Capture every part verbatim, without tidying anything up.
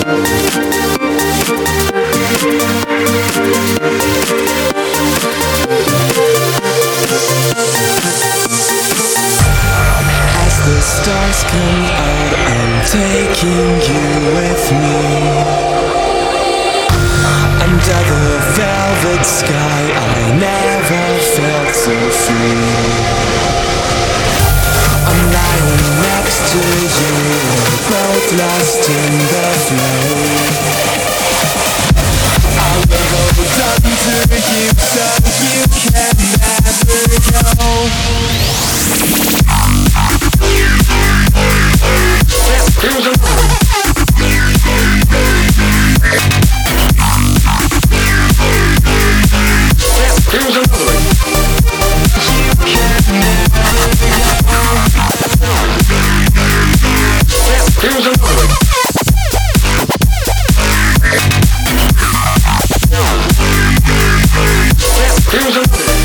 Stars come out, I'm taking you with me. Under the velvet sky, I never felt so free. I'm lying next to you, we're both lost in the flow. I will hold on to you so you can never go. Here's a Here's another one. Here's another one. Here's another one.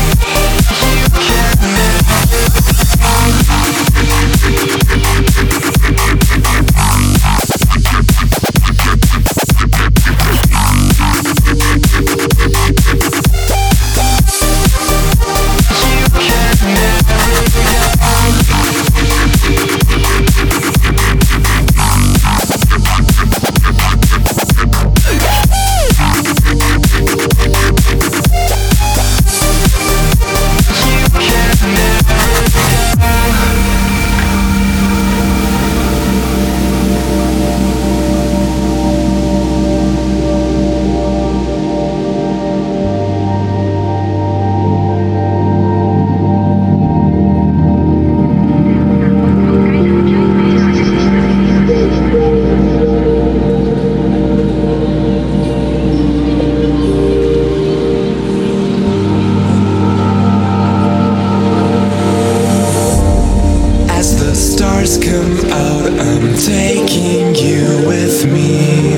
Come out, I'm taking you with me.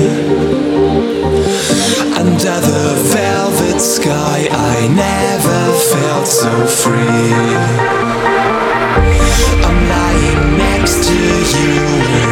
Under the velvet sky, I never felt so free. I'm lying next to you.